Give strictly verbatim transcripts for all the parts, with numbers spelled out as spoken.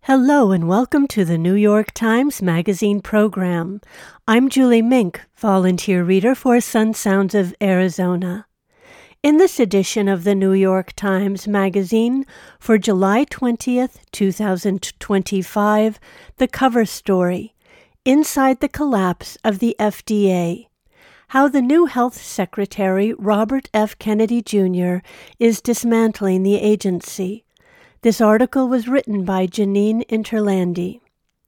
Hello and welcome to the New York Times Magazine program. I'm Julie Mink, volunteer reader for Sun Sounds of Arizona. In this edition of the New York Times Magazine for July twentieth, twenty twenty-five, the cover story, Inside the Collapse of the F D A, how the new Health Secretary, Robert F. Kennedy Junior, is dismantling the agency. This article was written by Janine Interlandi.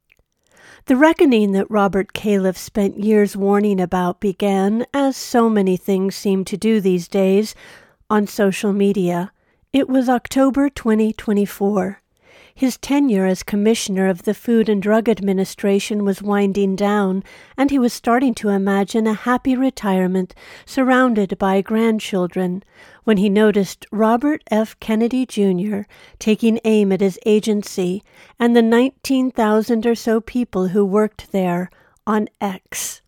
The reckoning that Robert Califf spent years warning about began, as so many things seem to do these days, on social media. It was October twenty twenty-four. His tenure as Commissioner of the Food and Drug Administration was winding down, and he was starting to imagine a happy retirement surrounded by grandchildren, when he noticed Robert F. Kennedy Junior taking aim at his agency and the nineteen thousand or so people who worked there on X.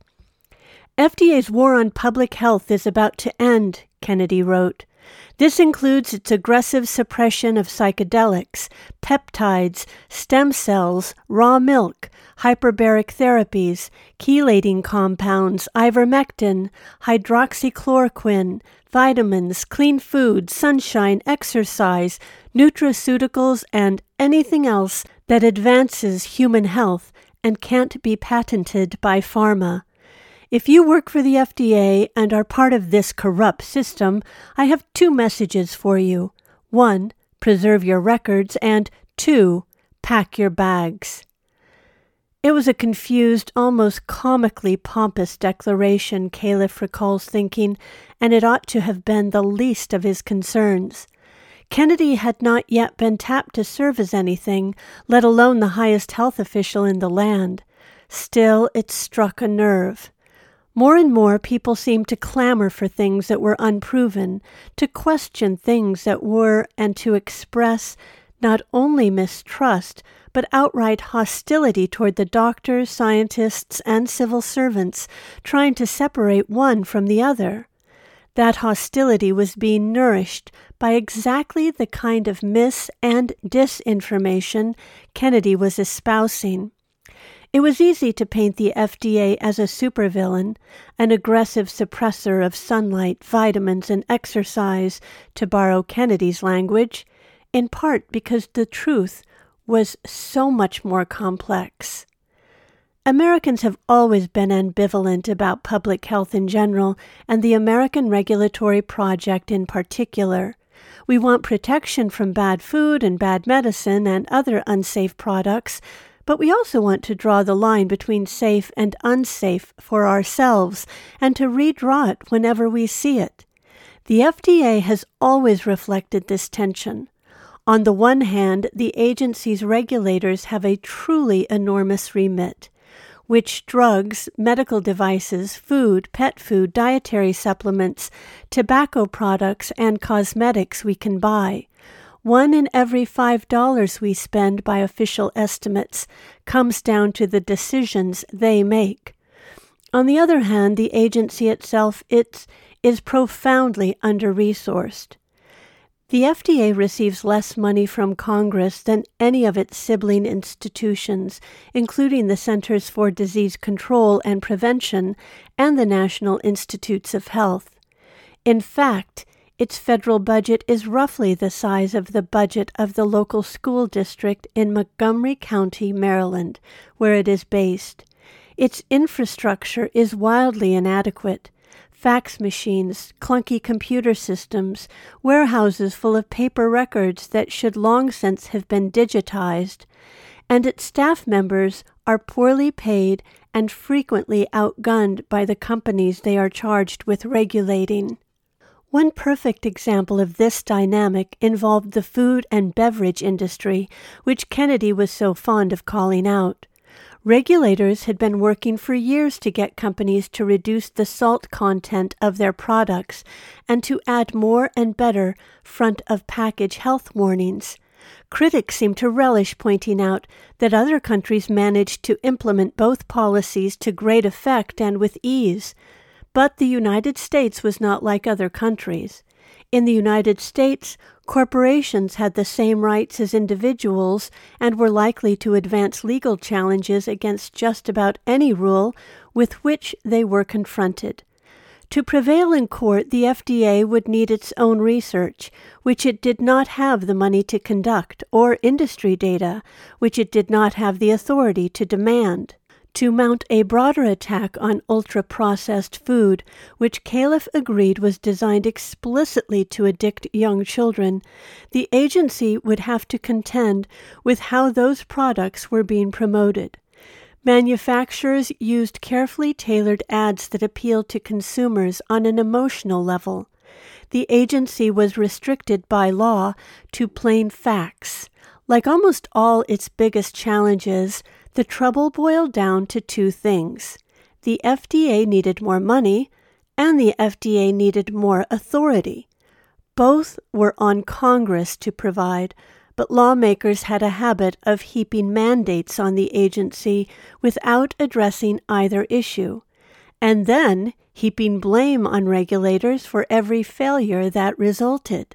F D A's war on public health is about to end, Kennedy wrote. This includes its aggressive suppression of psychedelics, peptides, stem cells, raw milk, hyperbaric therapies, chelating compounds, ivermectin, hydroxychloroquine, vitamins, clean food, sunshine, exercise, nutraceuticals, and anything else that advances human health and can't be patented by pharma. If you work for the F D A and are part of this corrupt system, I have two messages for you. One, preserve your records, and two, pack your bags. It was a confused, almost comically pompous declaration, Califf recalls thinking, and it ought to have been the least of his concerns. Kennedy had not yet been tapped to serve as anything, let alone the highest health official in the land. Still, it struck a nerve. More and more people seemed to clamor for things that were unproven, to question things that were, and to express not only mistrust, but outright hostility toward the doctors, scientists, and civil servants, trying to separate one from the other. That hostility was being nourished by exactly the kind of mis- and disinformation Kennedy was espousing. It was easy to paint the F D A as a supervillain, an aggressive suppressor of sunlight, vitamins, and exercise, to borrow Kennedy's language, in part because the truth was so much more complex. Americans have always been ambivalent about public health in general, and the American Regulatory Project in particular. We want protection from bad food and bad medicine and other unsafe products, but we also want to draw the line between safe and unsafe for ourselves, and to redraw it whenever we see it. The F D A has always reflected this tension. On the one hand, the agency's regulators have a truly enormous remit. Which drugs, medical devices, food, pet food, dietary supplements, tobacco products, and cosmetics we can buy. One in every five dollars we spend by official estimates comes down to the decisions they make. On the other hand, the agency itself it's, is profoundly under-resourced. The F D A receives less money from Congress than any of its sibling institutions, including the Centers for Disease Control and Prevention and the National Institutes of Health. In fact, its federal budget is roughly the size of the budget of the local school district in Montgomery County, Maryland, where it is based. Its infrastructure is wildly inadequate. Fax machines, clunky computer systems, warehouses full of paper records that should long since have been digitized, and its staff members are poorly paid and frequently outgunned by the companies they are charged with regulating. One perfect example of this dynamic involved the food and beverage industry, which Kennedy was so fond of calling out. Regulators had been working for years to get companies to reduce the salt content of their products and to add more and better front-of-package health warnings. Critics seem to relish pointing out that other countries managed to implement both policies to great effect and with ease. But the United States was not like other countries. In the United States, corporations had the same rights as individuals and were likely to advance legal challenges against just about any rule with which they were confronted. To prevail in court, the F D A would need its own research, which it did not have the money to conduct, or industry data, which it did not have the authority to demand. To mount a broader attack on ultra-processed food, which Califf agreed was designed explicitly to addict young children, the agency would have to contend with how those products were being promoted. Manufacturers used carefully tailored ads that appealed to consumers on an emotional level. The agency was restricted by law to plain facts. Like almost all its biggest challenges, the trouble boiled down to two things. The F D A needed more money, and the F D A needed more authority. Both were on Congress to provide, but lawmakers had a habit of heaping mandates on the agency without addressing either issue, and then heaping blame on regulators for every failure that resulted.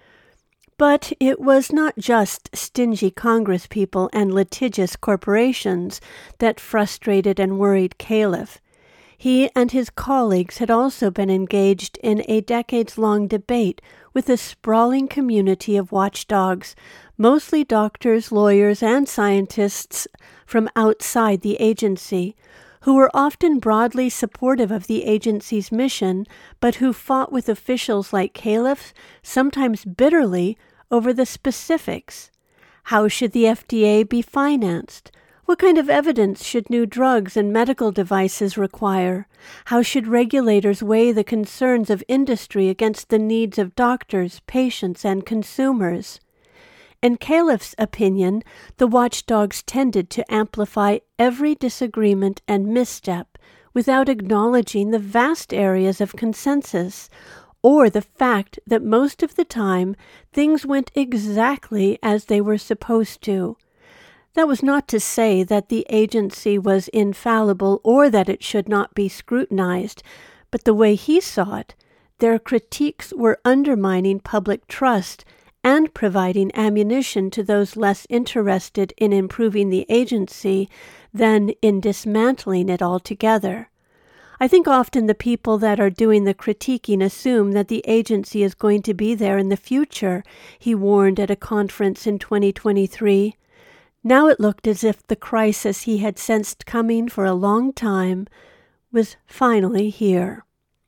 But it was not just stingy congresspeople and litigious corporations that frustrated and worried Califf. He and his colleagues had also been engaged in a decades-long debate with a sprawling community of watchdogs, mostly doctors, lawyers, and scientists from outside the agency, who were often broadly supportive of the agency's mission, but who fought with officials like Califf, sometimes bitterly, over the specifics. How should the F D A be financed? What kind of evidence should new drugs and medical devices require? How should regulators weigh the concerns of industry against the needs of doctors, patients, and consumers? In Califf's opinion, the watchdogs tended to amplify every disagreement and misstep without acknowledging the vast areas of consensus, or the fact that most of the time things went exactly as they were supposed to. That was not to say that the agency was infallible or that it should not be scrutinized, but the way he saw it, their critiques were undermining public trust and providing ammunition to those less interested in improving the agency than in dismantling it altogether. I think often the people that are doing the critiquing assume that the agency is going to be there in the future, he warned at a conference in twenty twenty-three. Now it looked as if the crisis he had sensed coming for a long time was finally here.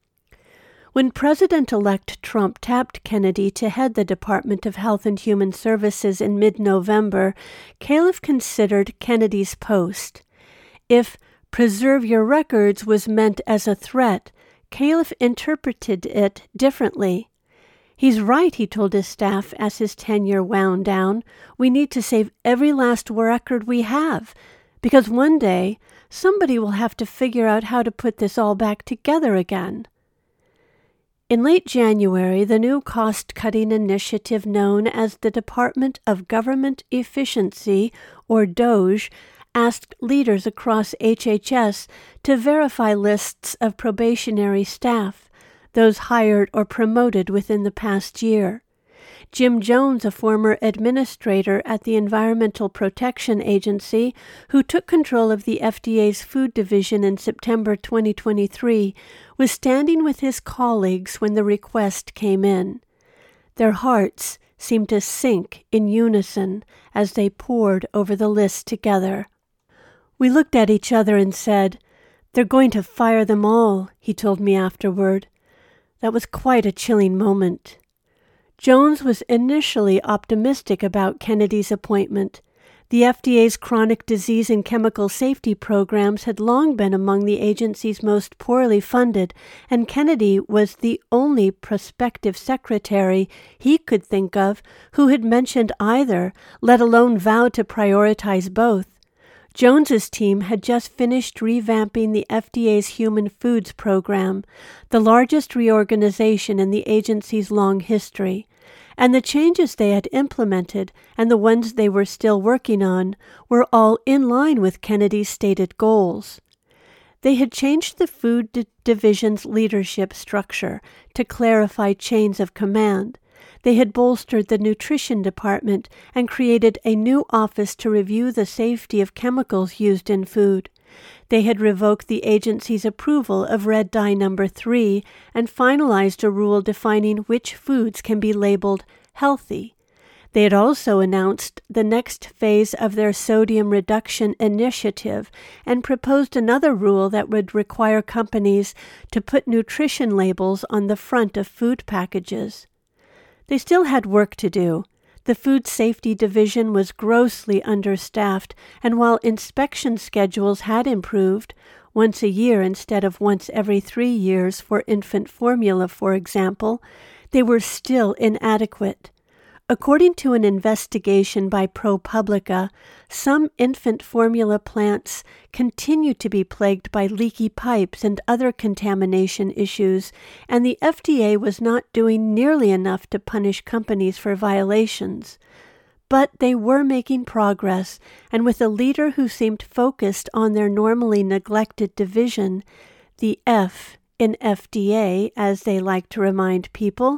When President-elect Trump tapped Kennedy to head the Department of Health and Human Services in mid-November, Califf considered Kennedy's post. If preserve your records was meant as a threat, Califf interpreted it differently. He's right, he told his staff as his tenure wound down. We need to save every last record we have, because one day somebody will have to figure out how to put this all back together again. In late January, the new cost-cutting initiative known as the Department of Government Efficiency, or DOGE, asked leaders across H H S to verify lists of probationary staff, those hired or promoted within the past year. Jim Jones, a former administrator at the Environmental Protection Agency, who took control of the F D A's food division in September twenty twenty-three, was standing with his colleagues when the request came in. Their hearts seemed to sink in unison as they pored over the list together. We looked at each other and said, "They're going to fire them all," he told me afterward. That was quite a chilling moment. Jones was initially optimistic about Kennedy's appointment. The F D A's chronic disease and chemical safety programs had long been among the agency's most poorly funded, and Kennedy was the only prospective secretary he could think of who had mentioned either, let alone vowed to prioritize both. Jones's team had just finished revamping the F D A's Human Foods Program, the largest reorganization in the agency's long history, and the changes they had implemented and the ones they were still working on were all in line with Kennedy's stated goals. They had changed the food d- division's leadership structure to clarify chains of command. They had bolstered the nutrition department and created a new office to review the safety of chemicals used in food. They had revoked the agency's approval of red dye number three and finalized a rule defining which foods can be labeled healthy. They had also announced the next phase of their sodium reduction initiative and proposed another rule that would require companies to put nutrition labels on the front of food packages. They still had work to do. The Food Safety Division was grossly understaffed, and while inspection schedules had improved, once a year instead of once every three years for infant formula, for example, they were still inadequate. According to an investigation by ProPublica, some infant formula plants continue to be plagued by leaky pipes and other contamination issues, and the F D A was not doing nearly enough to punish companies for violations. But they were making progress, and with a leader who seemed focused on their normally neglected division, the F in F D A, as they like to remind people,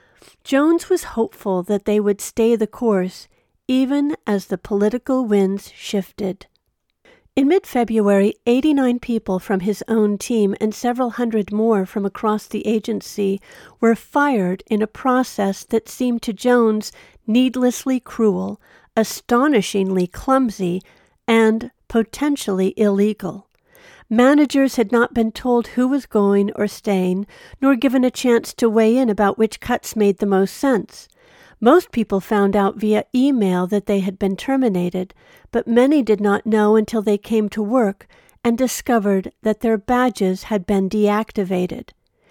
Jones was hopeful that they would stay the course, even as the political winds shifted. In mid-February, eighty-nine people from his own team and several hundred more from across the agency were fired in a process that seemed to Jones needlessly cruel, astonishingly clumsy, and potentially illegal. Managers had not been told who was going or staying, nor given a chance to weigh in about which cuts made the most sense. Most people found out via email that they had been terminated, but many did not know until they came to work and discovered that their badges had been deactivated.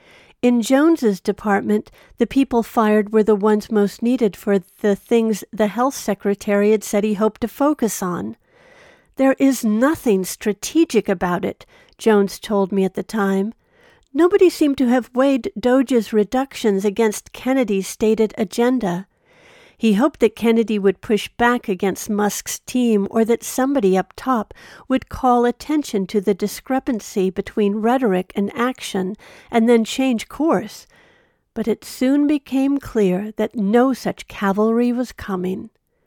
In Jones's department, the people fired were the ones most needed for the things the health secretary had said he hoped to focus on. "There is nothing strategic about it," Jones told me at the time. Nobody seemed to have weighed Doge's reductions against Kennedy's stated agenda. He hoped that Kennedy would push back against Musk's team, or that somebody up top would call attention to the discrepancy between rhetoric and action and then change course. But it soon became clear that no such cavalry was coming.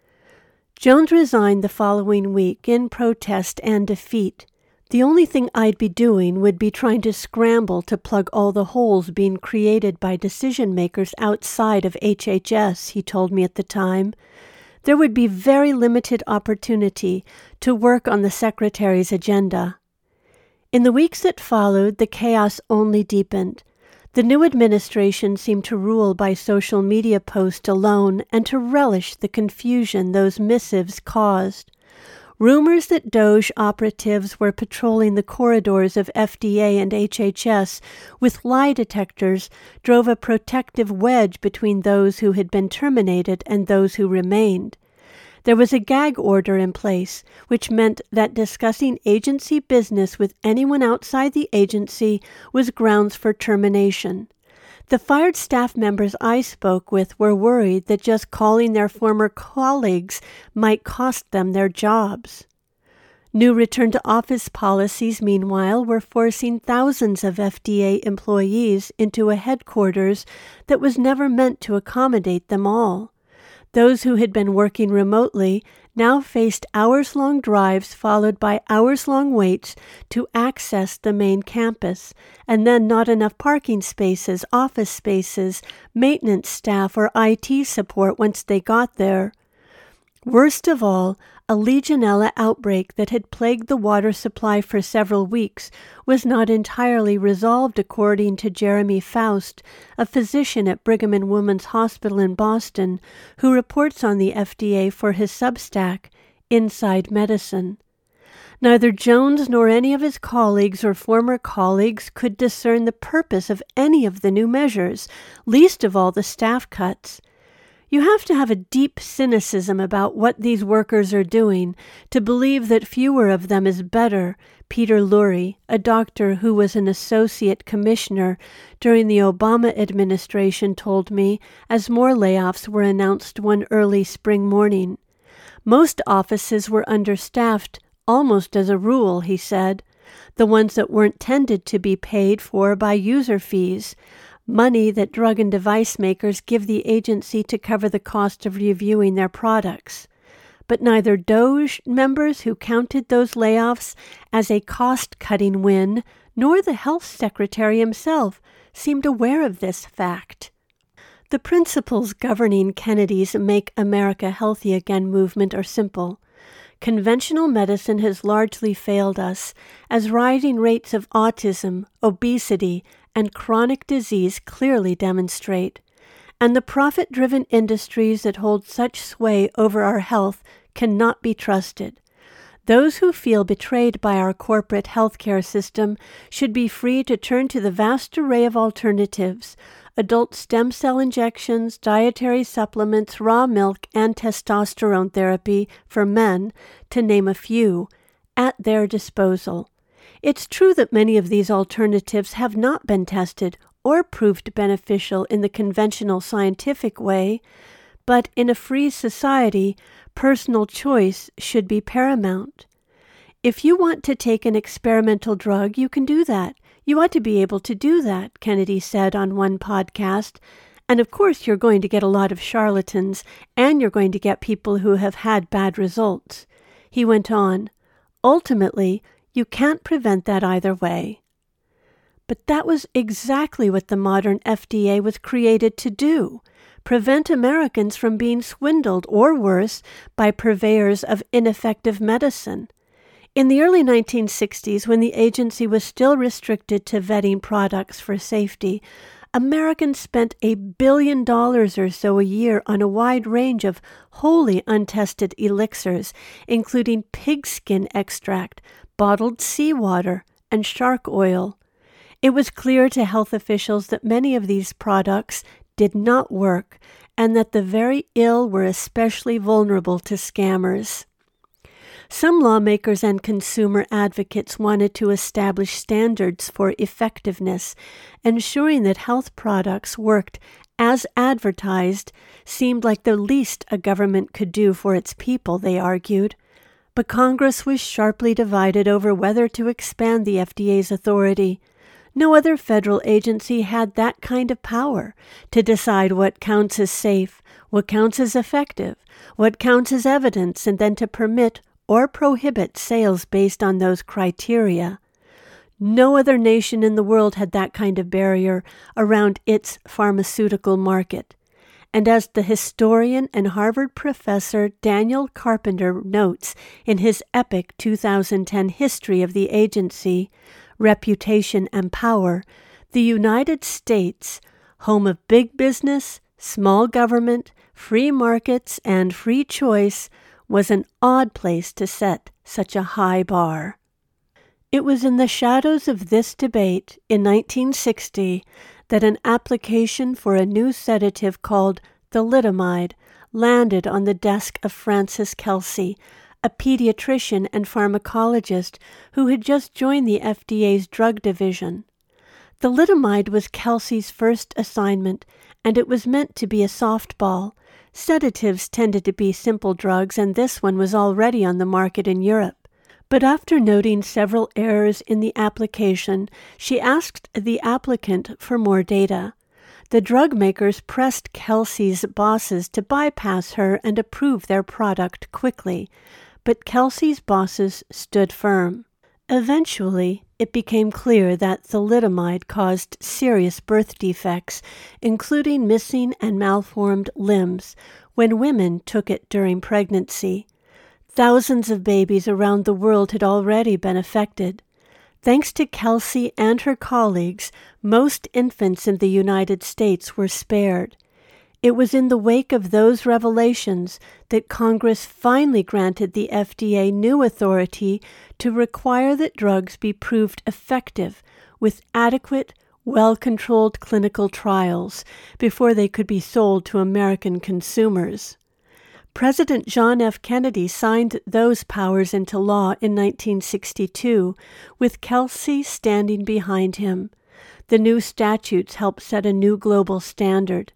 Jones resigned the following week in protest and defeat. The only thing I'd be doing would be trying to scramble to plug all the holes being created by decision-makers outside of H H S, he told me at the time. There would be very limited opportunity to work on the secretary's agenda. In the weeks that followed, the chaos only deepened. The new administration seemed to rule by social media posts alone and to relish the confusion those missives caused. Rumors that Doge operatives were patrolling the corridors of F D A and H H S with lie detectors drove a protective wedge between those who had been terminated and those who remained. There was a gag order in place, which meant that discussing agency business with anyone outside the agency was grounds for termination. The fired staff members I spoke with were worried that just calling their former colleagues might cost them their jobs. New return-to-office policies, meanwhile, were forcing thousands of F D A employees into a headquarters that was never meant to accommodate them all. Those who had been working remotely now faced hours-long drives followed by hours-long waits to access the main campus, and then not enough parking spaces, office spaces, maintenance staff, or I T support once they got there. Worst of all, a Legionella outbreak that had plagued the water supply for several weeks was not entirely resolved, according to Jeremy Faust, a physician at Brigham and Women's Hospital in Boston, who reports on the F D A for his Substack, Inside Medicine. Neither Jones nor any of his colleagues or former colleagues could discern the purpose of any of the new measures, least of all the staff cuts. You have to have a deep cynicism about what these workers are doing to believe that fewer of them is better, Peter Lurie, a doctor who was an associate commissioner during the Obama administration, told me as more layoffs were announced one early spring morning. Most offices were understaffed, almost as a rule, he said. the ones that weren't tended to be paid for by user fees, money that drug and device makers give the agency to cover the cost of reviewing their products. But neither DOJ members who counted those layoffs as a cost-cutting win, nor the health secretary himself seemed aware of this fact. The principles governing Kennedy's Make America Healthy Again movement are simple. Conventional medicine has largely failed us, as rising rates of autism, obesity, and chronic disease clearly demonstrate. And the profit-driven industries that hold such sway over our health cannot be trusted. Those who feel betrayed by our corporate healthcare system should be free to turn to the vast array of alternatives: adult stem cell injections, dietary supplements, raw milk, and testosterone therapy for men, to name a few, at their disposal. It's true that many of these alternatives have not been tested or proved beneficial in the conventional scientific way, but in a free society, personal choice should be paramount. If you want to take an experimental drug, you can do that. You ought to be able to do that, Kennedy said on one podcast. And of course, you're going to get a lot of charlatans, and you're going to get people who have had bad results. He went on, ultimately, you can't prevent that either way. But that was exactly what the modern F D A was created to do: prevent Americans from being swindled, or worse, by purveyors of ineffective medicine. In the early nineteen sixties, when the agency was still restricted to vetting products for safety, Americans spent a billion dollars or so a year on a wide range of wholly untested elixirs, including pigskin extract, bottled seawater, and shark oil. It was clear to health officials that many of these products did not work, and that the very ill were especially vulnerable to scammers. Some lawmakers and consumer advocates wanted to establish standards for effectiveness, ensuring that health products worked as advertised seemed like the least a government could do for its people, they argued. But Congress was sharply divided over whether to expand the F D A's authority. No other federal agency had that kind of power to decide what counts as safe, what counts as effective, what counts as evidence, and then to permit or prohibit sales based on those criteria. No other nation in the world had that kind of barrier around its pharmaceutical market. And as the historian and Harvard professor Daniel Carpenter notes in his epic two thousand ten history of the agency, Reputation and Power, the United States, home of big business, small government, free markets, and free choice, was an odd place to set such a high bar. It was in the shadows of this debate in nineteen sixty that an application for a new sedative called thalidomide landed on the desk of Francis Kelsey, a pediatrician and pharmacologist who had just joined the F D A's drug division. Thalidomide was Kelsey's first assignment, and it was meant to be a softball. Sedatives tended to be simple drugs, and this one was already on the market in Europe. But after noting several errors in the application, she asked the applicant for more data. The drug makers pressed Kelsey's bosses to bypass her and approve their product quickly, but Kelsey's bosses stood firm. Eventually, it became clear that thalidomide caused serious birth defects, including missing and malformed limbs, when women took it during pregnancy. Thousands of babies around the world had already been affected. Thanks to Kelsey and her colleagues, most infants in the United States were spared. It was in the wake of those revelations that Congress finally granted the F D A new authority to require that drugs be proved effective with adequate, well-controlled clinical trials before they could be sold to American consumers. President John F. Kennedy signed those powers into law in nineteen sixty-two, with Kelsey standing behind him. The new statutes helped set a new global standard.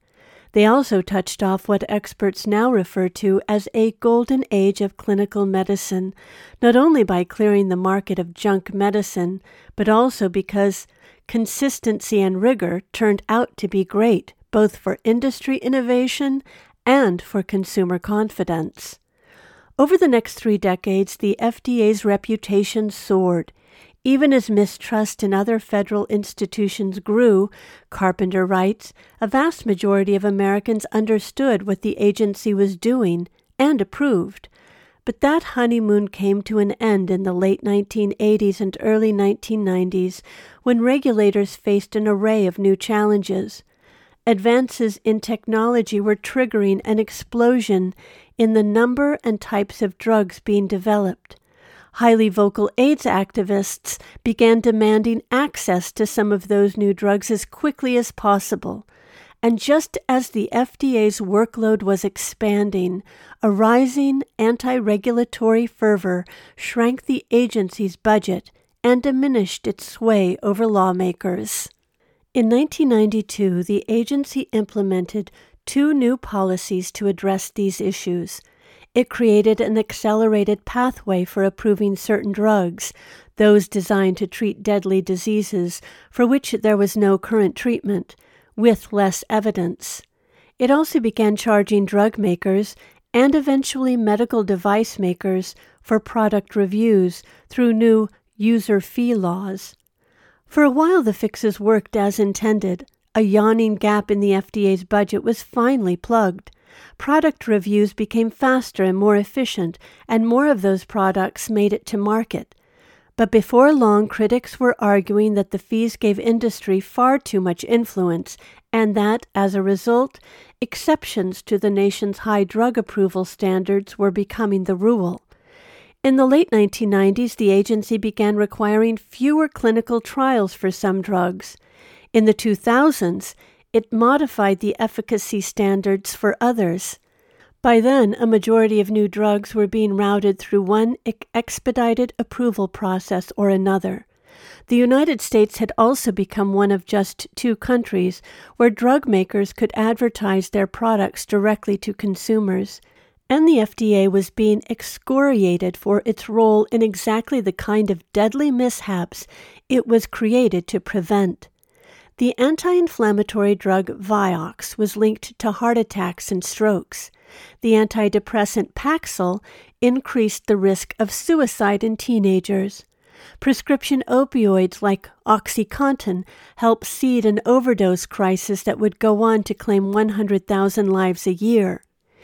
They also touched off what experts now refer to as a golden age of clinical medicine, not only by clearing the market of junk medicine, but also because consistency and rigor turned out to be great, both for industry innovation and for consumer confidence. Over the next three decades, the F D A's reputation soared. Even as mistrust in other federal institutions grew, Carpenter writes, a vast majority of Americans understood what the agency was doing and approved. But that honeymoon came to an end in the late nineteen eighties and early nineteen nineties when regulators faced an array of new challenges. Advances in technology were triggering an explosion in the number and types of drugs being developed. Highly vocal AIDS activists began demanding access to some of those new drugs as quickly as possible. And just as the F D A's workload was expanding, a rising anti-regulatory fervor shrank the agency's budget and diminished its sway over lawmakers. In nineteen ninety-two, the agency implemented two new policies to address these issues. It created an accelerated pathway for approving certain drugs, those designed to treat deadly diseases for which there was no current treatment, with less evidence. It also began charging drug makers and eventually medical device makers for product reviews through new user fee laws. For a while, the fixes worked as intended. A yawning gap in the F D A's budget was finally plugged. Product reviews became faster and more efficient, and more of those products made it to market. But before long, critics were arguing that the fees gave industry far too much influence, and that, as a result, exceptions to the nation's high drug approval standards were becoming the rule. In the late nineteen nineties, the agency began requiring fewer clinical trials for some drugs. In the two thousands, it modified the efficacy standards for others. By then, a majority of new drugs were being routed through one expedited approval process or another. The United States had also become one of just two countries where drug makers could advertise their products directly to consumers, and the F D A was being excoriated for its role in exactly the kind of deadly mishaps it was created to prevent. The anti-inflammatory drug Vioxx was linked to heart attacks and strokes. The antidepressant Paxil increased the risk of suicide in teenagers. Prescription opioids like OxyContin helped seed an overdose crisis that would go on to claim one hundred thousand lives a year.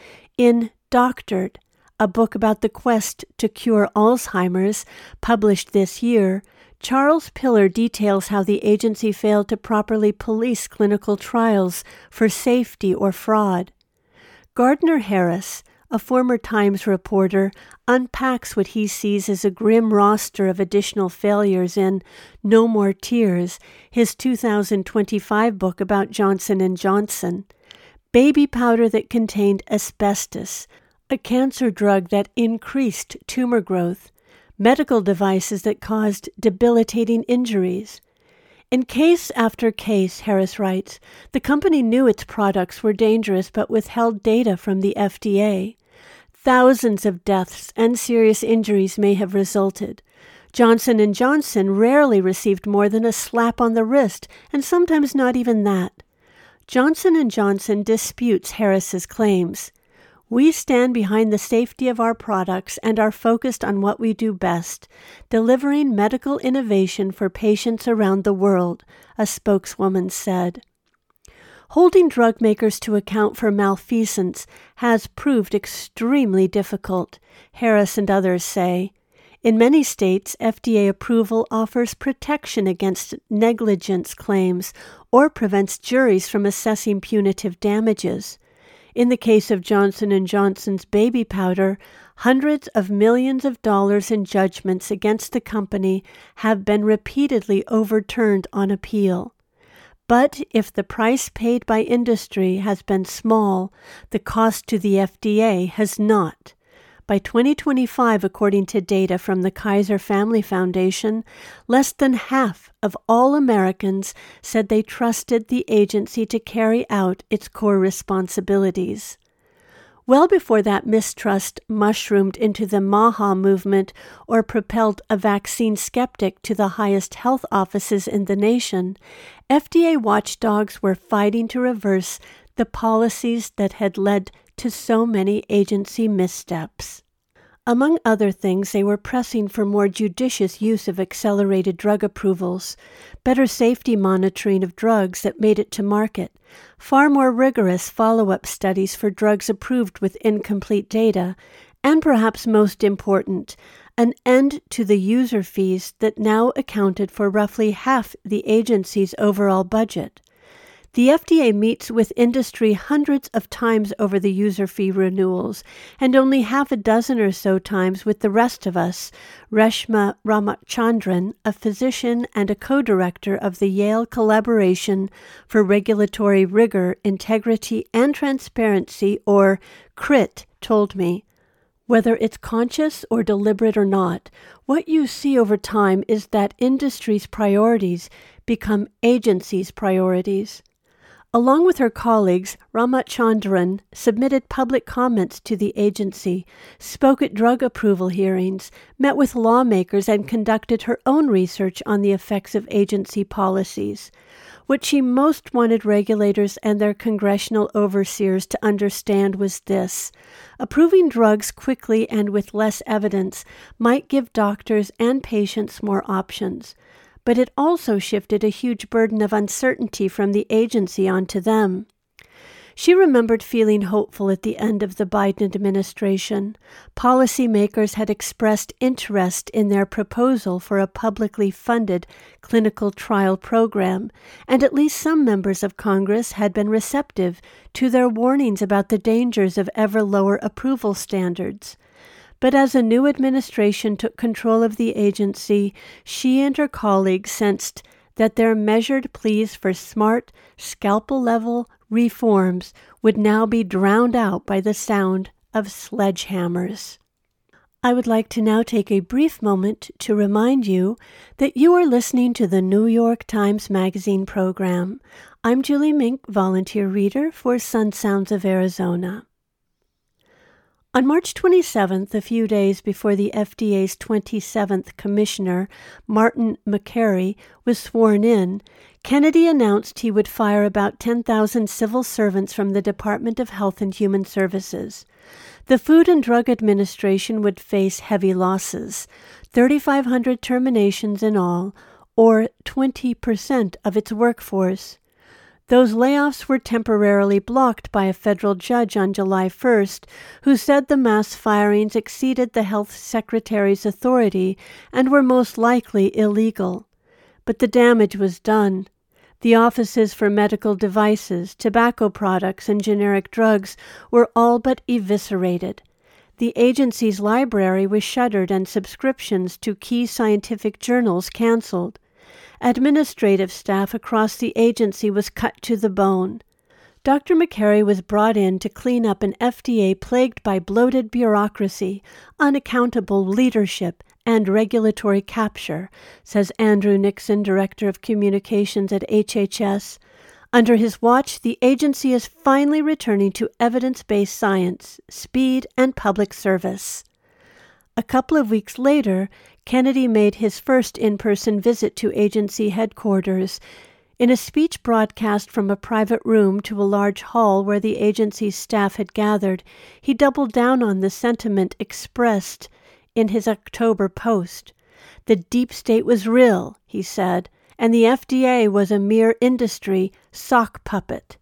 In Doctored, a book about the quest to cure Alzheimer's, published this year, Charles Piller details how the agency failed to properly police clinical trials for safety or fraud. Gardner Harris, a former Times reporter, unpacks what he sees as a grim roster of additional failures in No More Tears, his two thousand twenty-five book about Johnson and Johnson. Baby powder that contained asbestos, a cancer drug that increased tumor growth, medical devices that caused debilitating injuries. In case after case, Harris writes, the company knew its products were dangerous but withheld data from the F D A. Thousands of deaths and serious injuries may have resulted. Johnson and Johnson rarely received more than a slap on the wrist, and sometimes not even that. Johnson and Johnson disputes Harris's claims. We stand behind the safety of our products and are focused on what we do best, delivering medical innovation for patients around the world, a spokeswoman said. Holding drug makers to account for malfeasance has proved extremely difficult, Harris and others say. In many states, F D A approval offers protection against negligence claims or prevents juries from assessing punitive damages. In the case of Johnson and Johnson's baby powder, hundreds of millions of dollars in judgments against the company have been repeatedly overturned on appeal. But if the price paid by industry has been small, the cost to the F D A has not. By twenty twenty-five, according to data from the Kaiser Family Foundation, less than half of all Americans said they trusted the agency to carry out its core responsibilities. Well before that mistrust mushroomed into the MAHA movement or propelled a vaccine skeptic to the highest health offices in the nation, F D A watchdogs were fighting to reverse the policies that had led to so many agency missteps. Among other things, they were pressing for more judicious use of accelerated drug approvals, better safety monitoring of drugs that made it to market, far more rigorous follow-up studies for drugs approved with incomplete data, and perhaps most important, an end to the user fees that now accounted for roughly half the agency's overall budget. The F D A meets with industry hundreds of times over the user fee renewals, and only half a dozen or so times with the rest of us. Reshma Ramachandran, a physician and a co-director of the Yale Collaboration for Regulatory Rigor, Integrity, and Transparency, or C R I T, told me, "Whether it's conscious or deliberate or not, what you see over time is that industry's priorities become agencies' priorities." Along with her colleagues, Ramachandran submitted public comments to the agency, spoke at drug approval hearings, met with lawmakers, and conducted her own research on the effects of agency policies. What she most wanted regulators and their congressional overseers to understand was this: approving drugs quickly and with less evidence might give doctors and patients more options, but it also shifted a huge burden of uncertainty from the agency onto them. She remembered feeling hopeful at the end of the Biden administration. Policymakers had expressed interest in their proposal for a publicly funded clinical trial program, and at least some members of Congress had been receptive to their warnings about the dangers of ever lower approval standards. But as a new administration took control of the agency, she and her colleagues sensed that their measured pleas for smart, scalpel-level reforms would now be drowned out by the sound of sledgehammers. I would like to now take a brief moment to remind you that you are listening to the New York Times Magazine program. I'm Julie Mink, volunteer reader for Sun Sounds of Arizona. On March twenty-seventh, a few days before the F D A's twenty-seventh commissioner, Martin Makary, was sworn in, Kennedy announced he would fire about ten thousand civil servants from the Department of Health and Human Services. The Food and Drug Administration would face heavy losses, thirty-five hundred terminations in all, or twenty percent of its workforce. Those layoffs were temporarily blocked by a federal judge on July first, who said the mass firings exceeded the health secretary's authority and were most likely illegal. But the damage was done. The offices for medical devices, tobacco products, and generic drugs were all but eviscerated. The agency's library was shuttered and subscriptions to key scientific journals canceled. Administrative staff across the agency was cut to the bone. Doctor Makary was brought in to clean up an F D A plagued by bloated bureaucracy, unaccountable leadership, and regulatory capture, says Andrew Nixon, Director of Communications at H H S. Under his watch, the agency is finally returning to evidence-based science, speed, and public service. A couple of weeks later, Kennedy made his first in-person visit to agency headquarters. In a speech broadcast from a private room to a large hall where the agency's staff had gathered, he doubled down on the sentiment expressed in his October post. The deep state was real, he said, and the F D A was a mere industry sock puppet.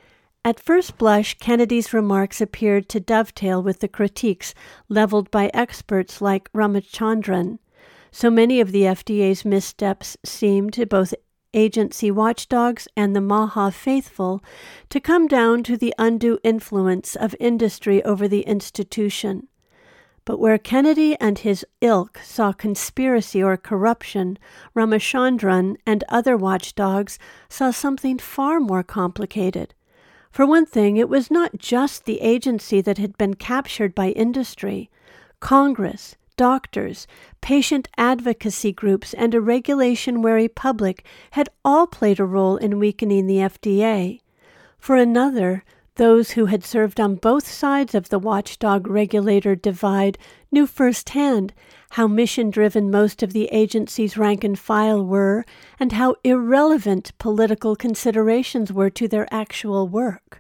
At first blush, Kennedy's remarks appeared to dovetail with the critiques leveled by experts like Ramachandran. So many of the F D A's missteps seemed to both agency watchdogs and the MAHA faithful to come down to the undue influence of industry over the institution. But where Kennedy and his ilk saw conspiracy or corruption, Ramachandran and other watchdogs saw something far more complicated. For one thing, it was not just the agency that had been captured by industry. Congress, doctors, patient advocacy groups, and a regulation-wary public had all played a role in weakening the F D A. For another, those who had served on both sides of the watchdog-regulator divide knew firsthand how mission-driven most of the agency's rank and file were and how irrelevant political considerations were to their actual work.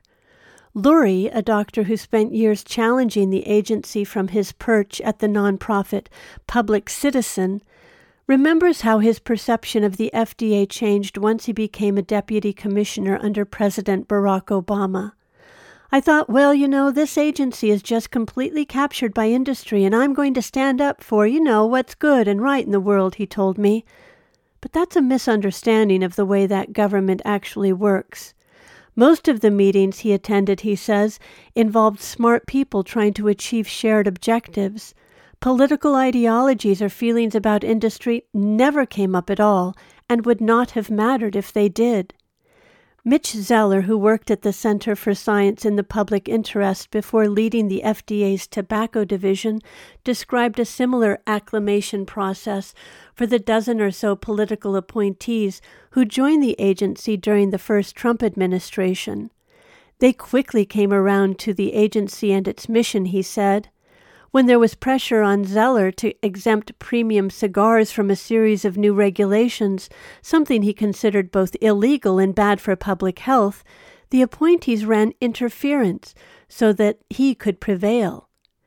Lurie, a doctor who spent years challenging the agency from his perch at the nonprofit Public Citizen, remembers how his perception of the F D A changed once he became a deputy commissioner under President Barack Obama. I thought, well, you know, this agency is just completely captured by industry, and I'm going to stand up for, you know, what's good and right in the world, he told me. But that's a misunderstanding of the way that government actually works. Most of the meetings he attended, he says, involved smart people trying to achieve shared objectives. Political ideologies or feelings about industry never came up at all and would not have mattered if they did. Mitch Zeller, who worked at the Center for Science in the Public Interest before leading the F D A's tobacco division, described a similar acclimation process for the dozen or so political appointees who joined the agency during the first Trump administration. They quickly came around to the agency and its mission, he said. When there was pressure on Zeller to exempt premium cigars from a series of new regulations, something he considered both illegal and bad for public health, the appointees ran interference so that he could prevail.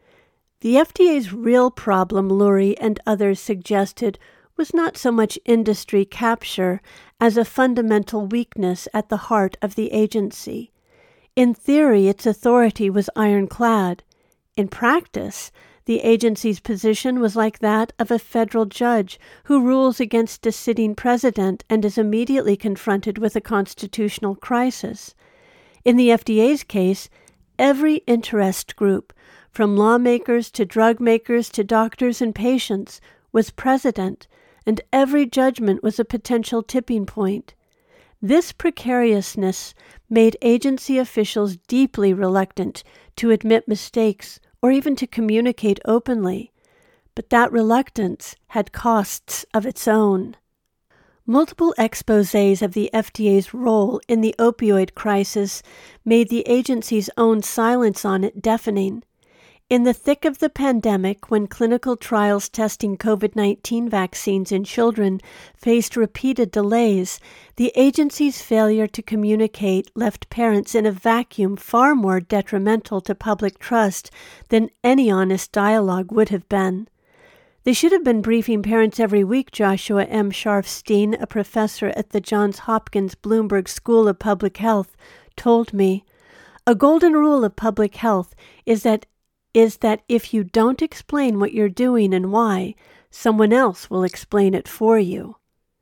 The F D A's real problem, Lurie and others suggested, was not so much industry capture as a fundamental weakness at the heart of the agency. In theory, its authority was ironclad. In practice, the agency's position was like that of a federal judge who rules against a sitting president and is immediately confronted with a constitutional crisis. In the F D A's case, every interest group, from lawmakers to drug makers to doctors and patients, was present, and every judgment was a potential tipping point. This precariousness made agency officials deeply reluctant to admit mistakes or even to communicate openly, but that reluctance had costs of its own. Multiple exposés of the F D A's role in the opioid crisis made the agency's own silence on it deafening. In the thick of the pandemic, when clinical trials testing COVID nineteen vaccines in children faced repeated delays, the agency's failure to communicate left parents in a vacuum far more detrimental to public trust than any honest dialogue would have been. They should have been briefing parents every week, Joshua M. Sharfstein, a professor at the Johns Hopkins Bloomberg School of Public Health, told me. A golden rule of public health is that is that if you don't explain what you're doing and why, someone else will explain it for you.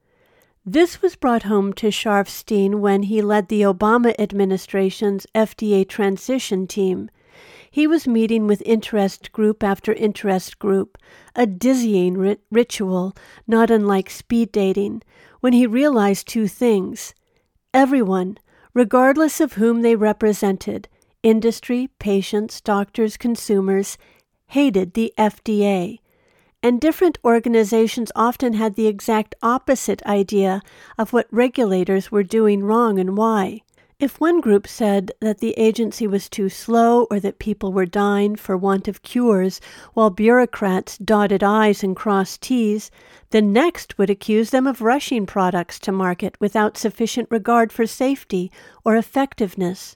This was brought home to Sharfstein when he led the Obama administration's F D A transition team. He was meeting with interest group after interest group, a dizzying rit- ritual not unlike speed dating, when he realized two things. Everyone, regardless of whom they represented, industry, patients, doctors, consumers, hated the F D A, and different organizations often had the exact opposite idea of what regulators were doing wrong and why. If one group said that the agency was too slow or that people were dying for want of cures, while bureaucrats dotted I's and crossed T's, the next would accuse them of rushing products to market without sufficient regard for safety or effectiveness.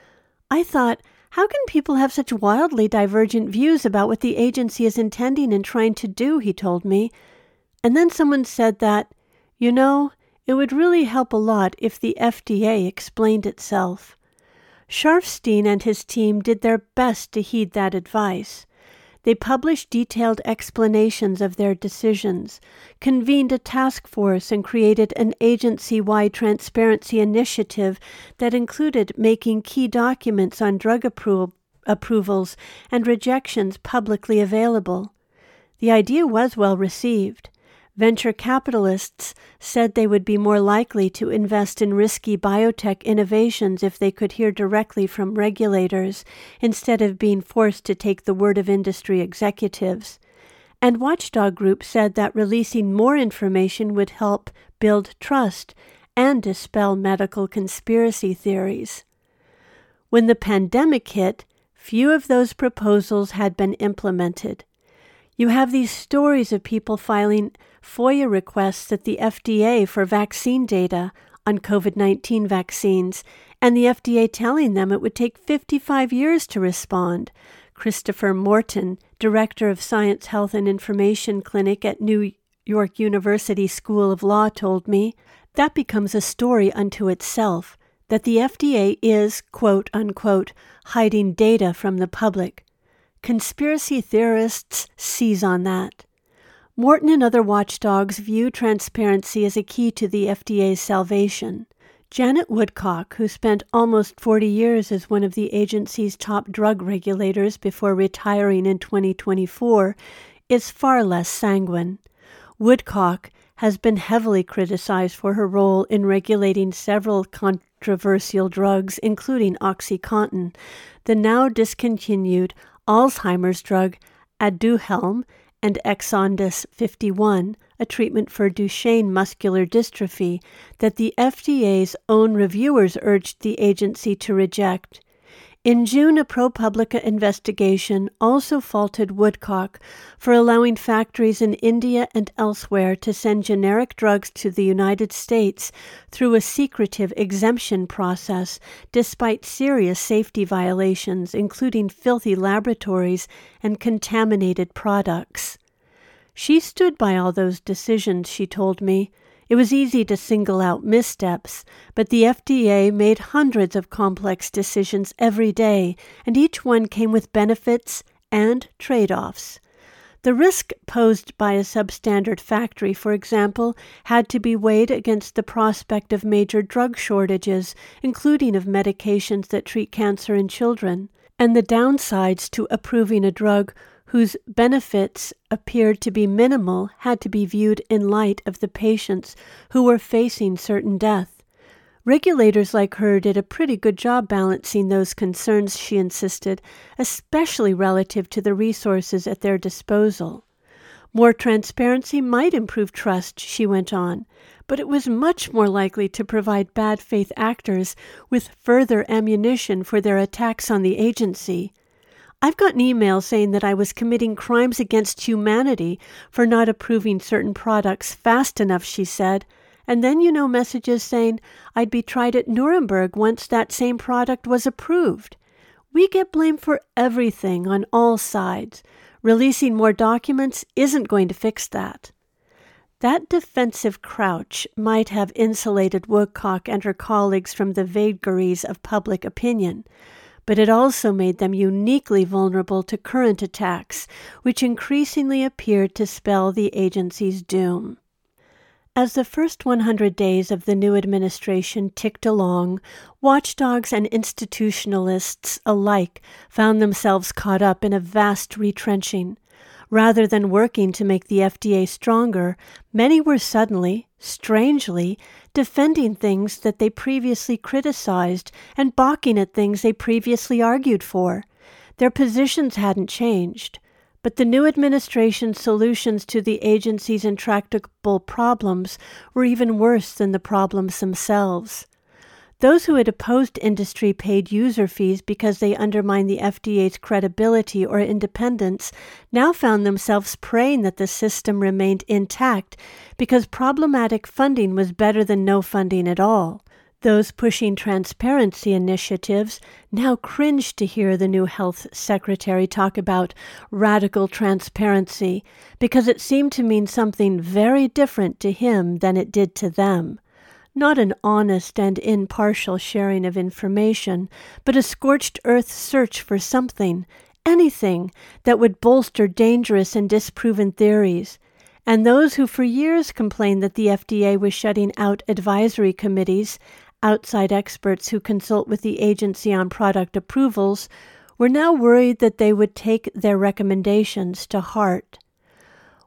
I thought, how can people have such wildly divergent views about what the agency is intending and trying to do, he told me. And then someone said that, you know, it would really help a lot if the F D A explained itself. Sharfstein and his team did their best to heed that advice. They published detailed explanations of their decisions, convened a task force, and created an agency-wide transparency initiative that included making key documents on drug appro- approvals and rejections publicly available. The idea was well received. Venture capitalists said they would be more likely to invest in risky biotech innovations if they could hear directly from regulators instead of being forced to take the word of industry executives. And watchdog groups said that releasing more information would help build trust and dispel medical conspiracy theories. When the pandemic hit, few of those proposals had been implemented. You have these stories of people filing FOIA requests at the F D A for vaccine data on COVID nineteen vaccines, and the F D A telling them it would take fifty-five years to respond. Christopher Morton, director of Science, Health, and Information Clinic at New York University School of Law, told me. That becomes a story unto itself, that the F D A is, quote unquote, hiding data from the public. Conspiracy theorists seize on that. Morton and other watchdogs view transparency as a key to the F D A's salvation. Janet Woodcock, who spent almost forty years as one of the agency's top drug regulators before retiring in twenty twenty-four, is far less sanguine. Woodcock has been heavily criticized for her role in regulating several controversial drugs, including OxyContin, the now discontinued Alzheimer's drug Aduhelm, and Exondys fifty-one, a treatment for Duchenne muscular dystrophy that the F D A's own reviewers urged the agency to reject. In June, a ProPublica investigation also faulted Woodcock for allowing factories in India and elsewhere to send generic drugs to the United States through a secretive exemption process, despite serious safety violations, including filthy laboratories and contaminated products. She stood by all those decisions, she told me. It was easy to single out missteps, but the F D A made hundreds of complex decisions every day, and each one came with benefits and trade-offs. The risk posed by a substandard factory, for example, had to be weighed against the prospect of major drug shortages, including of medications that treat cancer in children, and the downsides to approving a drug whose benefits appeared to be minimal had to be viewed in light of the patients who were facing certain death. Regulators like her did a pretty good job balancing those concerns, she insisted, especially relative to the resources at their disposal. More transparency might improve trust, she went on, but it was much more likely to provide bad faith actors with further ammunition for their attacks on the agency. I've gotten emails saying that I was committing crimes against humanity for not approving certain products fast enough, she said, and then you know messages saying I'd be tried at Nuremberg once that same product was approved. We get blamed for everything on all sides. Releasing more documents isn't going to fix that. That defensive crouch might have insulated Woodcock and her colleagues from the vagaries of public opinion, but it also made them uniquely vulnerable to current attacks, which increasingly appeared to spell the agency's doom. As the first one hundred days of the new administration ticked along, watchdogs and institutionalists alike found themselves caught up in a vast retrenching. Rather than working to make the F D A stronger, many were suddenly, strangely, defending things that they previously criticized and balking at things they previously argued for. Their positions hadn't changed, but the new administration's solutions to the agency's intractable problems were even worse than the problems themselves. Those who had opposed industry paid user fees because they undermined the F D A's credibility or independence now found themselves praying that the system remained intact because problematic funding was better than no funding at all. Those pushing transparency initiatives now cringed to hear the new health secretary talk about radical transparency because it seemed to mean something very different to him than it did to them. Not an honest and impartial sharing of information, but a scorched earth search for something, anything, that would bolster dangerous and disproven theories. And those who for years complained that the F D A was shutting out advisory committees, outside experts who consult with the agency on product approvals, were now worried that they would take their recommendations to heart.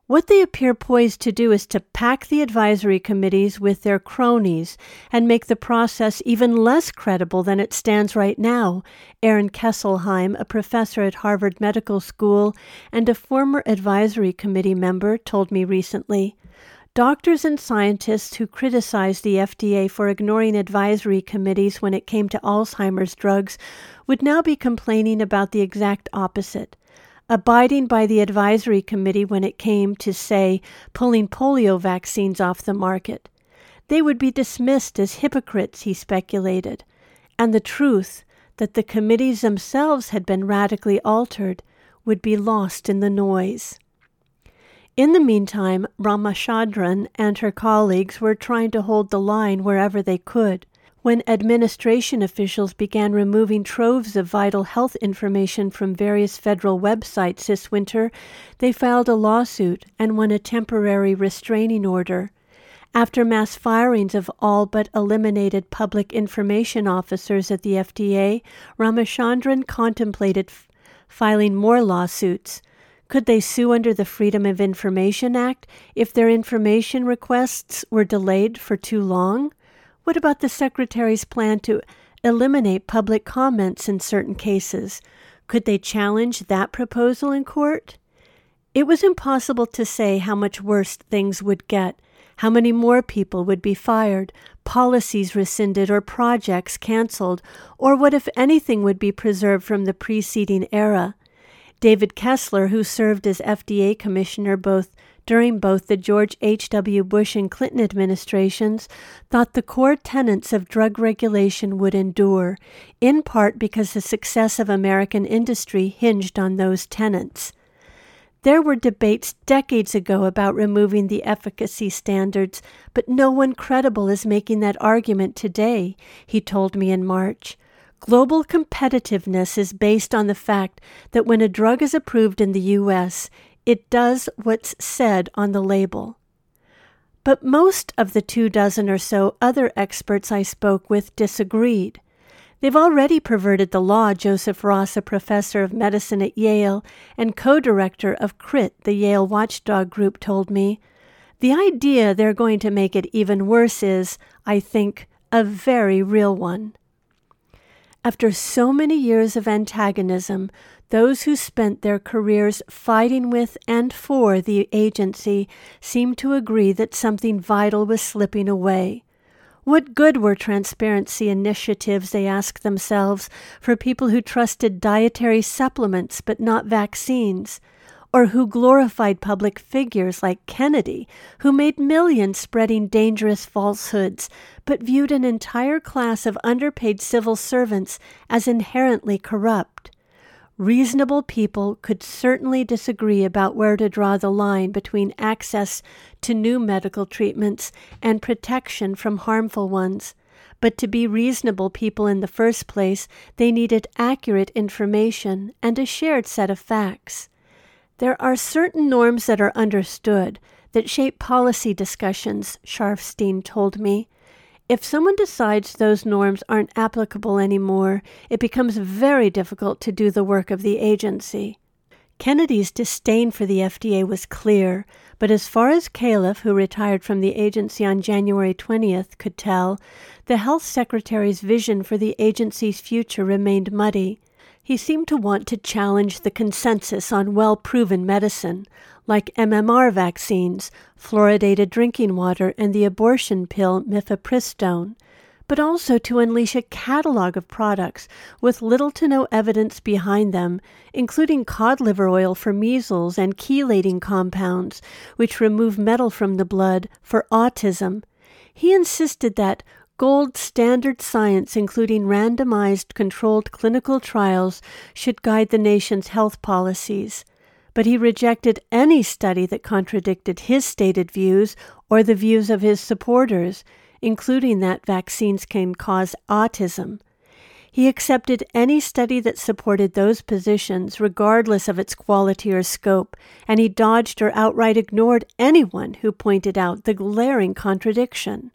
What they appear poised to do is to pack the advisory committees with their cronies and make the process even less credible than it stands right now, Aaron Kesselheim, a professor at Harvard Medical School and a former advisory committee member, told me recently. Doctors and scientists who criticized the F D A for ignoring advisory committees when it came to Alzheimer's drugs would now be complaining about the exact opposite. Abiding by the advisory committee when it came to, say, pulling polio vaccines off the market. They would be dismissed as hypocrites, he speculated, and the truth that the committees themselves had been radically altered would be lost in the noise. In the meantime, Ramachandran and her colleagues were trying to hold the line wherever they could. When administration officials began removing troves of vital health information from various federal websites this winter, they filed a lawsuit and won a temporary restraining order. After mass firings of all but eliminated public information officers at the F D A, Ramachandran contemplated f- filing more lawsuits. Could they sue under the Freedom of Information Act if their information requests were delayed for too long? What about the Secretary's plan to eliminate public comments in certain cases? Could they challenge that proposal in court? It was impossible to say how much worse things would get, how many more people would be fired, policies rescinded or projects canceled, or what, if anything, would be preserved from the preceding era. David Kessler, who served as F D A commissioner both during both the George H W Bush and Clinton administrations, thought the core tenets of drug regulation would endure, in part because the success of American industry hinged on those tenets. There were debates decades ago about removing the efficacy standards, but no one credible is making that argument today, he told me in March. Global competitiveness is based on the fact that when a drug is approved in the U S, it does what's said on the label. But most of the two dozen or so other experts I spoke with disagreed. They've already perverted the law, Joseph Ross, a professor of medicine at Yale and co-director of C R I T, the Yale watchdog group, told me. The idea they're going to make it even worse is, I think, a very real one. After so many years of antagonism, those who spent their careers fighting with and for the agency seemed to agree that something vital was slipping away. What good were transparency initiatives, they asked themselves, for people who trusted dietary supplements but not vaccines, or who glorified public figures like Kennedy, who made millions spreading dangerous falsehoods, but viewed an entire class of underpaid civil servants as inherently corrupt. Reasonable people could certainly disagree about where to draw the line between access to new medical treatments and protection from harmful ones. But to be reasonable people in the first place, they needed accurate information and a shared set of facts. There are certain norms that are understood, that shape policy discussions, Sharfstein told me. If someone decides those norms aren't applicable anymore, it becomes very difficult to do the work of the agency. Kennedy's disdain for the F D A was clear, but as far as Califf, who retired from the agency on January twentieth, could tell, the health secretary's vision for the agency's future remained muddy. He seemed to want to challenge the consensus on well-proven medicine, like M M R vaccines, fluoridated drinking water, and the abortion pill mifepristone, but also to unleash a catalog of products with little to no evidence behind them, including cod liver oil for measles and chelating compounds, which remove metal from the blood for autism. He insisted that gold standard science, including randomized controlled clinical trials, should guide the nation's health policies. But he rejected any study that contradicted his stated views or the views of his supporters, including that vaccines can cause autism. He accepted any study that supported those positions, regardless of its quality or scope, and he dodged or outright ignored anyone who pointed out the glaring contradiction.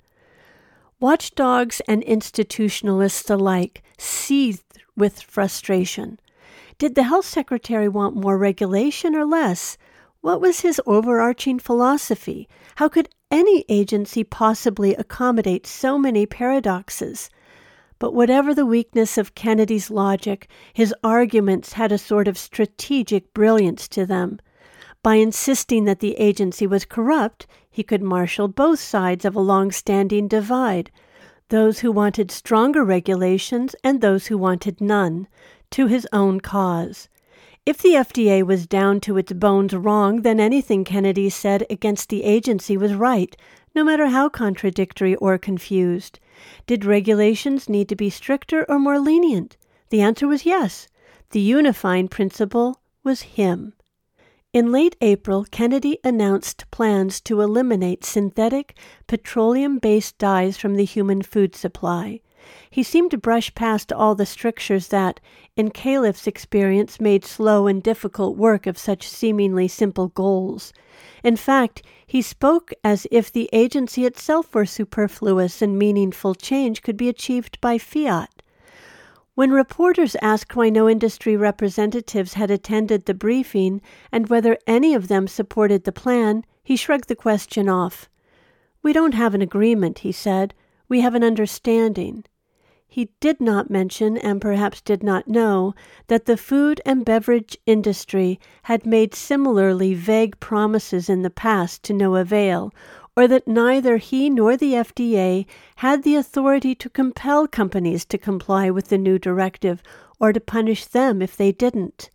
Watchdogs and institutionalists alike seethed with frustration. Did the health secretary want more regulation or less? What was his overarching philosophy? How could any agency possibly accommodate so many paradoxes? But whatever the weakness of Kennedy's logic, his arguments had a sort of strategic brilliance to them. By insisting that the agency was corrupt, he could marshal both sides of a long-standing divide, those who wanted stronger regulations and those who wanted none, to his own cause. If the F D A was down to its bones wrong, then anything Kennedy said against the agency was right, no matter how contradictory or confused. Did regulations need to be stricter or more lenient? The answer was yes. The unifying principle was him. In late April, Kennedy announced plans to eliminate synthetic, petroleum-based dyes from the human food supply. He seemed to brush past all the strictures that, in Califf's experience, made slow and difficult work of such seemingly simple goals. In fact, he spoke as if the agency itself were superfluous and meaningful change could be achieved by fiat. When reporters asked why no industry representatives had attended the briefing and whether any of them supported the plan, he shrugged the question off. "We don't have an agreement," he said. "We have an understanding." He did not mention, and perhaps did not know, that the food and beverage industry had made similarly vague promises in the past to no avail, or that neither he nor the F D A had the authority to compel companies to comply with the new directive or to punish them if they didn't.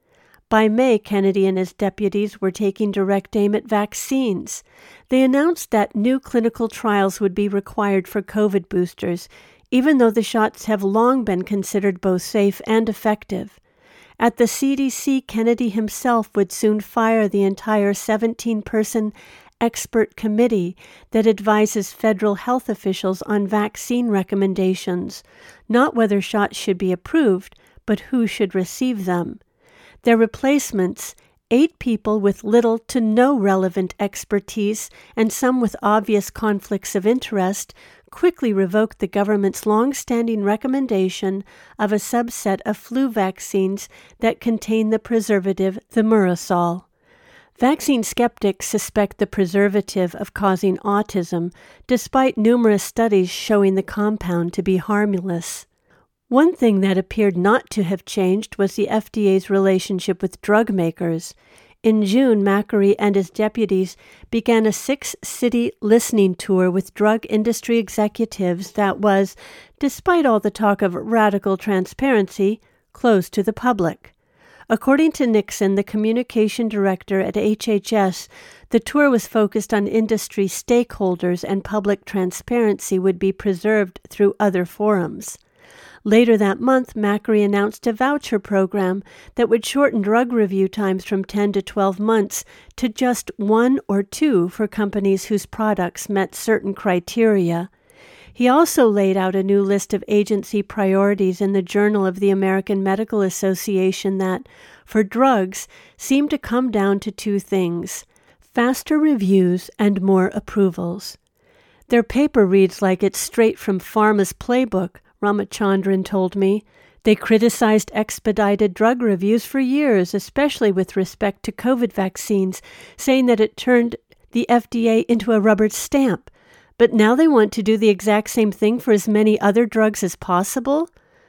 By May, Kennedy and his deputies were taking direct aim at vaccines. They announced that new clinical trials would be required for COVID boosters, even though the shots have long been considered both safe and effective. At the C D C, Kennedy himself would soon fire the entire seventeen-person expert committee that advises federal health officials on vaccine recommendations, not whether shots should be approved, but who should receive them. Their replacements, eight people with little to no relevant expertise and some with obvious conflicts of interest, quickly revoked the government's long-standing recommendation of a subset of flu vaccines that contain the preservative thimerosal. Vaccine skeptics suspect the preservative of causing autism, despite numerous studies showing the compound to be harmless. One thing that appeared not to have changed was the F D A's relationship with drug makers. In June, Macri and his deputies began a six-city listening tour with drug industry executives that was, despite all the talk of radical transparency, closed to the public. According to Nixon, the communication director at H H S, the tour was focused on industry stakeholders and public transparency would be preserved through other forums. Later that month, Macri announced a voucher program that would shorten drug review times from ten to twelve months to just one or two for companies whose products met certain criteria. He also laid out a new list of agency priorities in the Journal of the American Medical Association that, for drugs, seemed to come down to two things: faster reviews and more approvals. Their paper reads like it's straight from Pharma's playbook, Ramachandran told me. They criticized expedited drug reviews for years, especially with respect to COVID vaccines, saying that it turned the F D A into a rubber stamp. But now they want to do the exact same thing for as many other drugs as possible?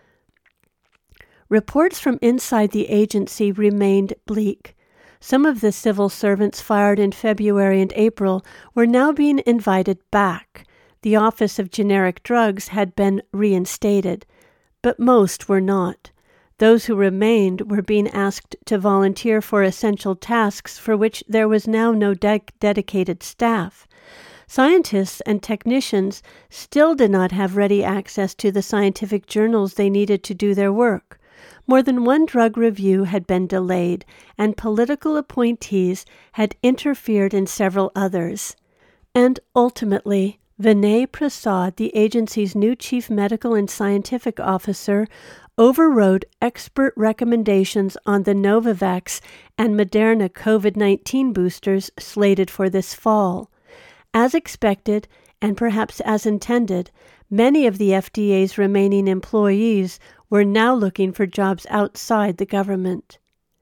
Reports from inside the agency remained bleak. Some of the civil servants fired in February and April were now being invited back. The Office of Generic Drugs had been reinstated, but most were not. Those who remained were being asked to volunteer for essential tasks for which there was now no de- dedicated staff. Scientists and technicians still did not have ready access to the scientific journals they needed to do their work. More than one drug review had been delayed, and political appointees had interfered in several others. And ultimately, Vinay Prasad, the agency's new chief medical and scientific officer, overrode expert recommendations on the Novavax and Moderna COVID nineteen boosters slated for this fall. As expected, and perhaps as intended, many of the F D A's remaining employees were now looking for jobs outside the government.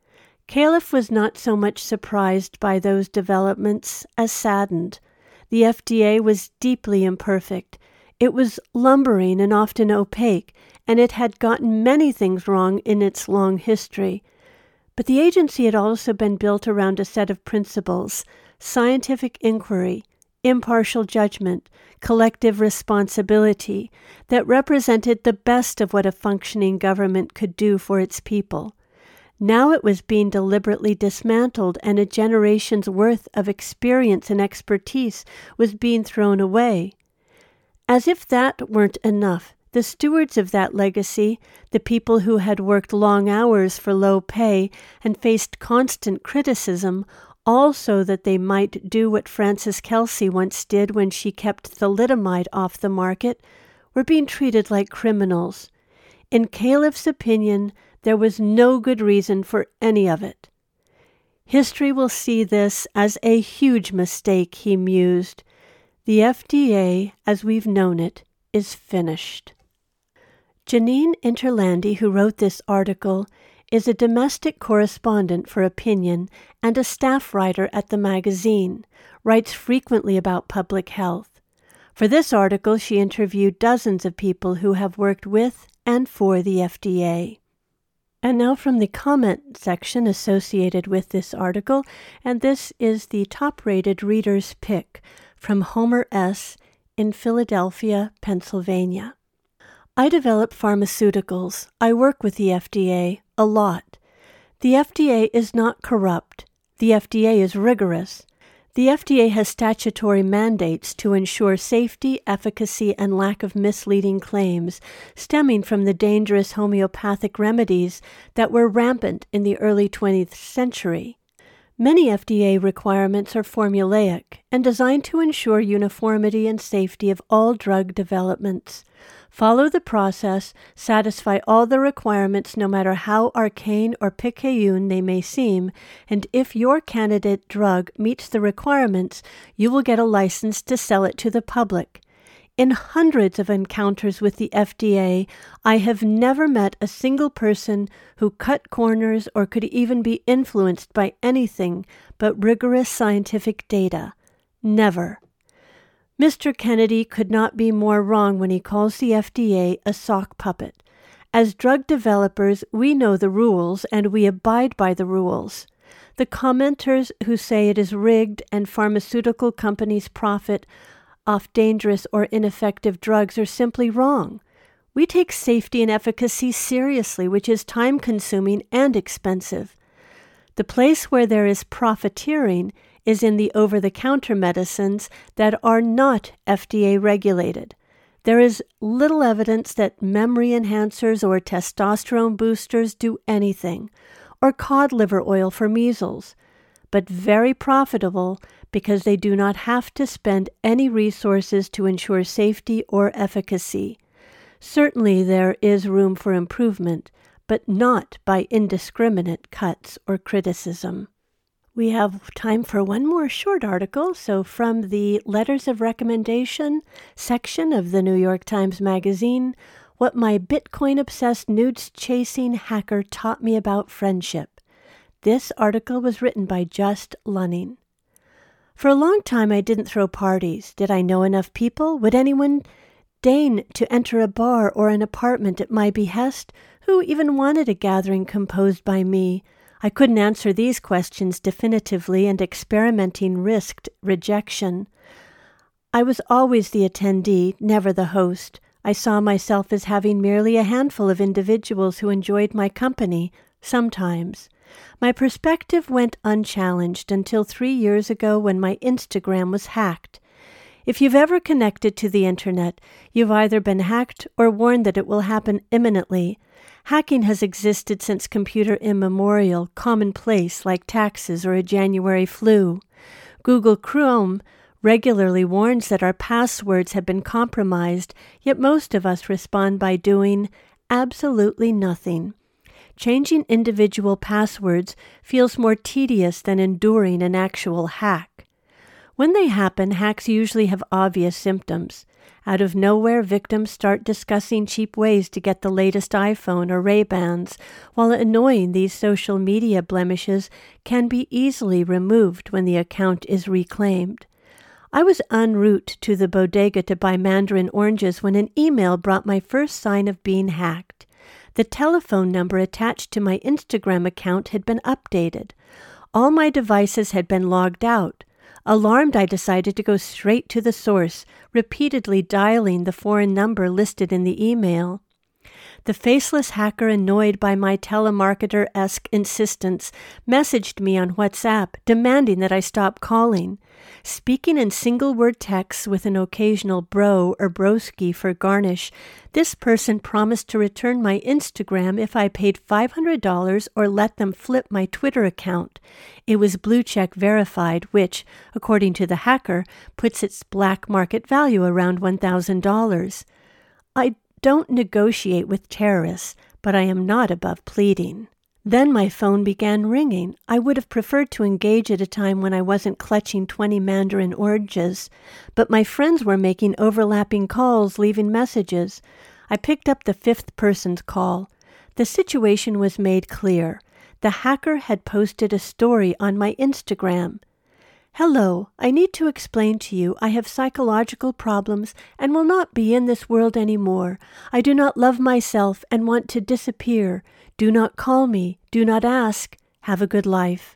Califf was not so much surprised by those developments as saddened. The F D A was deeply imperfect. It was lumbering and often opaque, and it had gotten many things wrong in its long history. But the agency had also been built around a set of principles: scientific inquiry, impartial judgment, collective responsibility, that represented the best of what a functioning government could do for its people. Now it was being deliberately dismantled, and a generation's worth of experience and expertise was being thrown away. As if that weren't enough, the stewards of that legacy, the people who had worked long hours for low pay and faced constant criticism, all so that they might do what Frances Kelsey once did when she kept thalidomide off the market, were being treated like criminals. In Califf's opinion, there was no good reason for any of it. History will see this as a huge mistake, he mused. The F D A, as we've known it, is finished. Janine Interlandi, who wrote this article, is a domestic correspondent for Opinion and a staff writer at the magazine, writes frequently about public health. For this article, she interviewed dozens of people who have worked with and for the F D A. And now from the comment section associated with this article, and this is the top-rated reader's pick from Homer S. in Philadelphia, Pennsylvania. I develop pharmaceuticals. I work with the F D A a lot. The F D A is not corrupt. The F D A is rigorous. The F D A has statutory mandates to ensure safety, efficacy, and lack of misleading claims stemming from the dangerous homeopathic remedies that were rampant in the early twentieth century. Many F D A requirements are formulaic and designed to ensure uniformity and safety of all drug developments. Follow the process, satisfy all the requirements no matter how arcane or picayune they may seem, and if your candidate drug meets the requirements, you will get a license to sell it to the public. In hundreds of encounters with the F D A, I have never met a single person who cut corners or could even be influenced by anything but rigorous scientific data. Never. Mister Kennedy could not be more wrong when he calls the F D A a sock puppet. As drug developers, we know the rules and we abide by the rules. The commenters who say it is rigged and pharmaceutical companies profit off dangerous or ineffective drugs are simply wrong. We take safety and efficacy seriously, which is time-consuming and expensive. The place where there is profiteering is in the over-the-counter medicines that are not F D A-regulated. There is little evidence that memory enhancers or testosterone boosters do anything, or cod liver oil for measles, but very profitable because they do not have to spend any resources to ensure safety or efficacy. Certainly there is room for improvement, but not by indiscriminate cuts or criticism. We have time for one more short article, so from the Letters of Recommendation section of the New York Times Magazine, What My Bitcoin-Obsessed Nudes-Chasing Hacker Taught Me About Friendship. This article was written by Just Lunning. For a long time I didn't throw parties. Did I know enough people? Would anyone deign to enter a bar or an apartment at my behest? Who even wanted a gathering composed by me? I couldn't answer these questions definitively, and experimenting risked rejection. I was always the attendee, never the host. I saw myself as having merely a handful of individuals who enjoyed my company, sometimes. My perspective went unchallenged until three years ago when my Instagram was hacked. If you've ever connected to the internet, you've either been hacked or warned that it will happen imminently. Hacking has existed since computer immemorial, commonplace like taxes or a January flu. Google Chrome regularly warns that our passwords have been compromised, yet most of us respond by doing absolutely nothing. Changing individual passwords feels more tedious than enduring an actual hack. When they happen, hacks usually have obvious symptoms. Out of nowhere, victims start discussing cheap ways to get the latest iPhone or Ray-Bans, while annoying these social media blemishes can be easily removed when the account is reclaimed. I was en route to the bodega to buy mandarin oranges when an email brought my first sign of being hacked. The telephone number attached to my Instagram account had been updated. All my devices had been logged out. Alarmed, I decided to go straight to the source, repeatedly dialing the foreign number listed in the email. The faceless hacker, annoyed by my telemarketer-esque insistence, messaged me on WhatsApp, demanding that I stop calling. Speaking in single-word texts with an occasional bro or broski for garnish, this person promised to return my Instagram if I paid five hundred dollars or let them flip my Twitter account. It was blue check verified, which, according to the hacker, puts its black market value around one thousand dollars. I don't negotiate with terrorists, but I am not above pleading. Then my phone began ringing. I would have preferred to engage at a time when I wasn't clutching twenty mandarin oranges, but my friends were making overlapping calls, leaving messages. I picked up the fifth person's call. The situation was made clear. The hacker had posted a story on my Instagram. "Hello, I need to explain to you I have psychological problems and will not be in this world anymore. I do not love myself and want to disappear. Do not call me. Do not ask. Have a good life."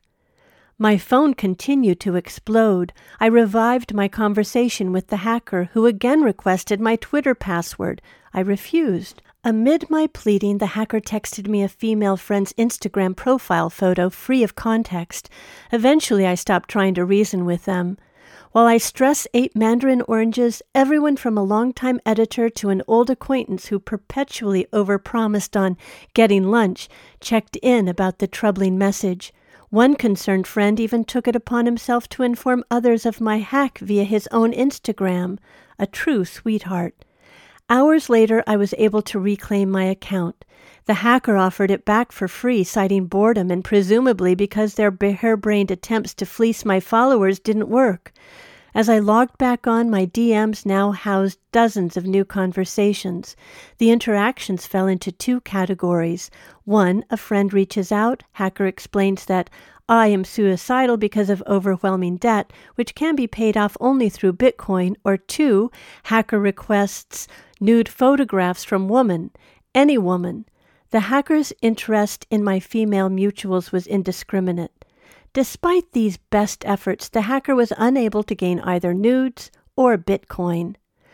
My phone continued to explode. I revived my conversation with the hacker, who again requested my Twitter password. I refused. Amid my pleading, the hacker texted me a female friend's Instagram profile photo free of context. Eventually, I stopped trying to reason with them. While I stress ate mandarin oranges, everyone from a longtime editor to an old acquaintance who perpetually overpromised on getting lunch checked in about the troubling message. One concerned friend even took it upon himself to inform others of my hack via his own Instagram. A true sweetheart. Hours later, I was able to reclaim my account. The hacker offered it back for free, citing boredom and presumably because their harebrained attempts to fleece my followers didn't work. As I logged back on, my D Ms now housed dozens of new conversations. The interactions fell into two categories. One, a friend reaches out, hacker explains that I am suicidal because of overwhelming debt, which can be paid off only through Bitcoin. Or two, hacker requests nude photographs from woman, any woman. The hacker's interest in my female mutuals was indiscriminate. Despite these best efforts, the hacker was unable to gain either nudes or Bitcoin.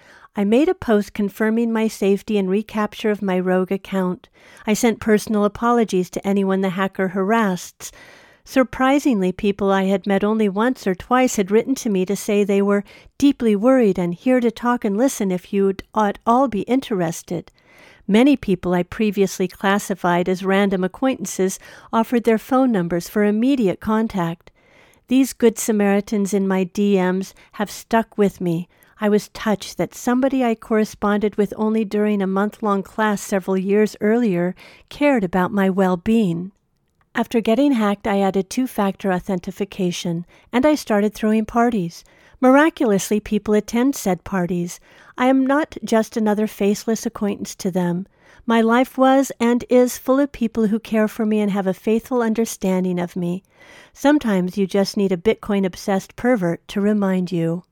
I made a post confirming my safety and recapture of my rogue account. I sent personal apologies to anyone the hacker harassed. Surprisingly, people I had met only once or twice had written to me to say they were deeply worried and here to talk and listen if you'd at all be interested. Many people I previously classified as random acquaintances offered their phone numbers for immediate contact. These good Samaritans in my D Ms have stuck with me. I was touched that somebody I corresponded with only during a month-long class several years earlier cared about my well-being. After getting hacked, I added two-factor authentication, and I started throwing parties. Miraculously, people attend said parties. I am not just another faceless acquaintance to them. My life was and is full of people who care for me and have a faithful understanding of me. Sometimes you just need a Bitcoin-obsessed pervert to remind you.